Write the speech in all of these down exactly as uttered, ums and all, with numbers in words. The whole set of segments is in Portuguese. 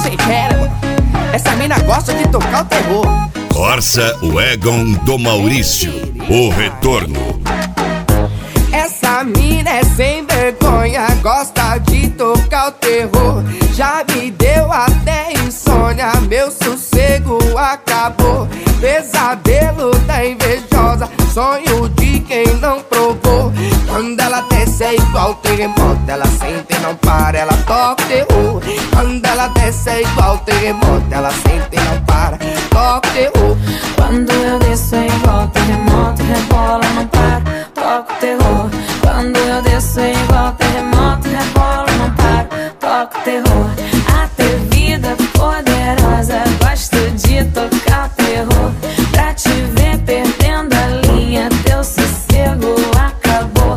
sem querer, mano. Essa mina gosta de tocar o terror. Corsa Wagon do Maurício, o retorno. Essa mina é sem vergonha, gosta de tocar o terror. Já me deu até insônia, meu sossego acabou. Pesadelo da invejosa, sonho de quem não provou. Quando ela desce é igual terremoto, ela sente e não para, ela toca o terror. Quando ela desce é igual terremoto, ela sente e não para, toca o terror. Quando eu desço é igual terremoto, rebola, não para, toca o terror. Quando eu desço é igual terremoto, rebola, não para, toca o terror. Atrevida, poderosa, gosto de tocar o terror. Pra te ver perdendo a linha, teu sossego acabou.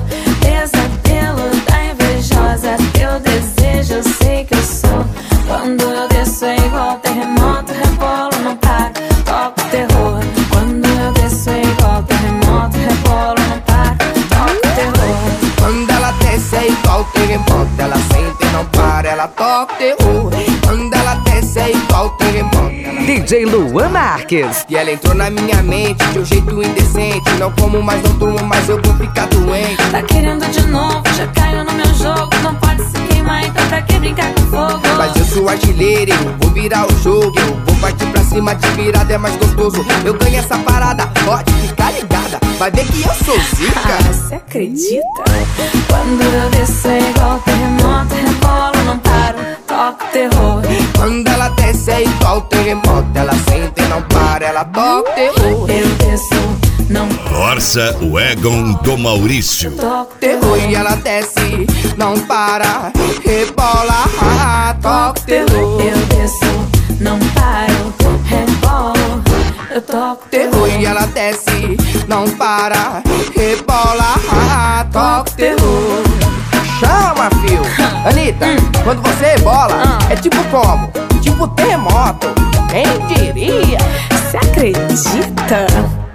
Pesadelo da invejosa, teu desejo eu sei que eu sou. Quando eu desço é igual terremoto, rebola, não para, toca o terror. Quando eu desço é igual terremoto, rebola, não para, toca o terror. Quando ela desce é igual terremoto, ela sente e não para, ela toca o terror. Quando ela desce é igual terremoto, ela... D J Luan Marques. E ela entrou na minha mente de um jeito indecente. Não como mais, não durmo mais, eu vou ficar doente. Tá querendo de novo, já caiu no meu jogo. Não pode se queimar, então pra que brincar com fogo? Mas eu sou artilheiro, eu vou virar o jogo. Eu vou partir pra cima, de virada é mais gostoso. Eu ganho essa parada, pode ficar ligada. Vai ver que eu sou zica. Ah, você acredita? Quando eu desço é igual terremoto, rebola, não paro, toca o terror. Quando ela desce é igual terremoto, ela sente e não para, ela toca o terror. Eu desço, não Corsa Wagon do Maurício, toca o terror. E ela desce, não para, rebola, ah, toca o terror. Eu desço, não paro, rebolo, eu toco o Terror. E ela desce, não para, rebola, ah, toca o terror. Chama, fio. Anitta, quando você rebola, é tipo como? Tipo terremoto. Quem diria? Você acredita?